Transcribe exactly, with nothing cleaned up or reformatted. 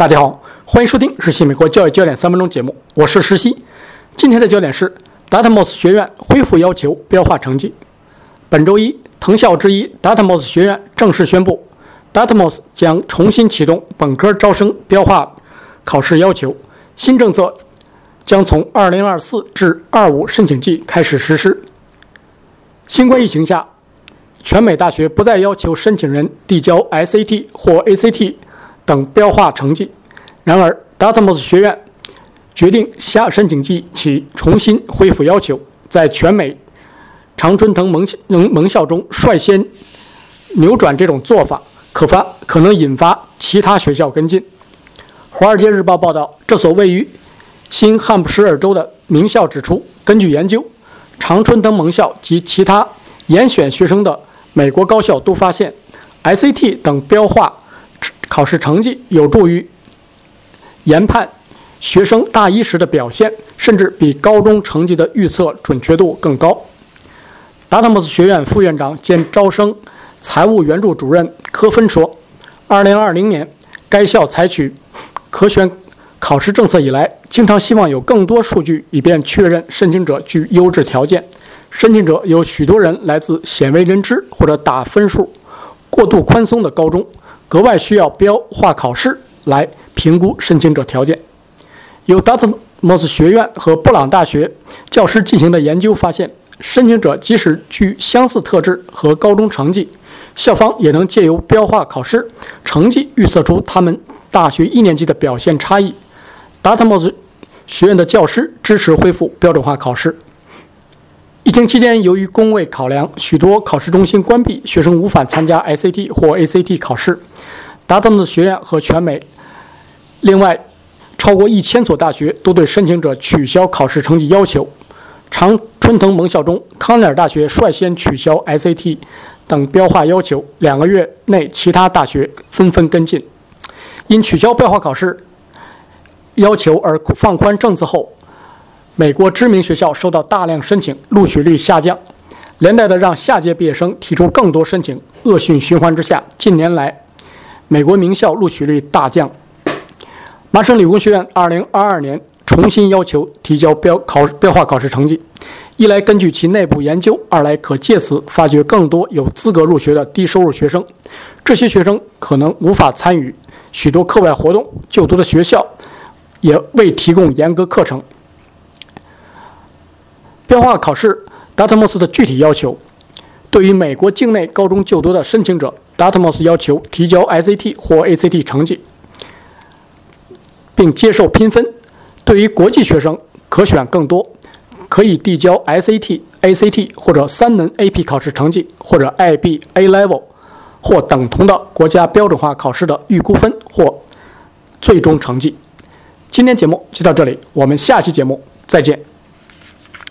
大家好，欢迎收听实习美国教育焦点三分钟节目，我是实习。今天的焦点是达特莫斯学院恢复要求标化成绩。本周一，藤校之一达特莫斯学院正式宣布，达特莫斯将重新启动本科招生标化考试要求，新政策将从二零二四至二五申请季开始实施。新冠疫情下，全美大学不再要求申请人递交 S A T 或 A C T 等标化成绩。然而，达特莫斯学院决定下申请季起重新恢复要求，在全美常春藤盟盟校中率先扭转这种做法，可发可能引发其他学校跟进。《华尔街日报》报道，这所位于新汉布什尔州的名校指出，根据研究，常春藤盟校及其他严选学生的美国高校都发现 S A T 等标化考试成绩有助于研判学生大一时的表现，甚至比高中成绩的预测准确度更高。达特莫斯学院副院长兼招生财务援助主任科芬说，二零二零年该校采取可选考试政策以来，经常希望有更多数据，以便确认申请者具优质条件。申请者有许多人来自鲜为人知或者打分数过度宽松的高中，格外需要标化考试来评估申请者条件。由达特莫斯学院和布朗大学教师进行的研究发现，申请者即使具相似特质和高中成绩，校方也能借由标化考试成绩预测出他们大学一年级的表现差异。达特莫斯学院的教师支持恢复标准化考试。疫情期间，由于工位考量，许多考试中心关闭，学生无法参加 S A T 或 A C T 考试。达特莫斯学院和全美另外超过一千所大学都对申请者取消考试成绩要求。常春藤盟校中，康奈尔大学率先取消 S A T 等标化要求，两个月内其他大学纷纷跟进。因取消标化考试要求而放宽政策后，美国知名学校收到大量申请，录取率下降，连带的让下届毕业生提出更多申请。恶性循环之下，近年来美国名校录取率大降。麻省理工学院二零二二年重新要求提交标考标化考试成绩，一来根据其内部研究，二来可借此发掘更多有资格入学的低收入学生。这些学生可能无法参与许多课外活动，就读的学校也未提供严格课程。标化考试达特莫斯的具体要求：对于美国境内高中就读的申请者，达特莫斯要求提交 S A T 或 A C T 成绩，并接受拼分。对于国际学生，可选更多，可以递交 S A T、A C T 或者三门 A P 考试成绩，或者 I B A Level 或等同的国家标准化考试的预估分或最终成绩。今天节目就到这里，我们下期节目再见。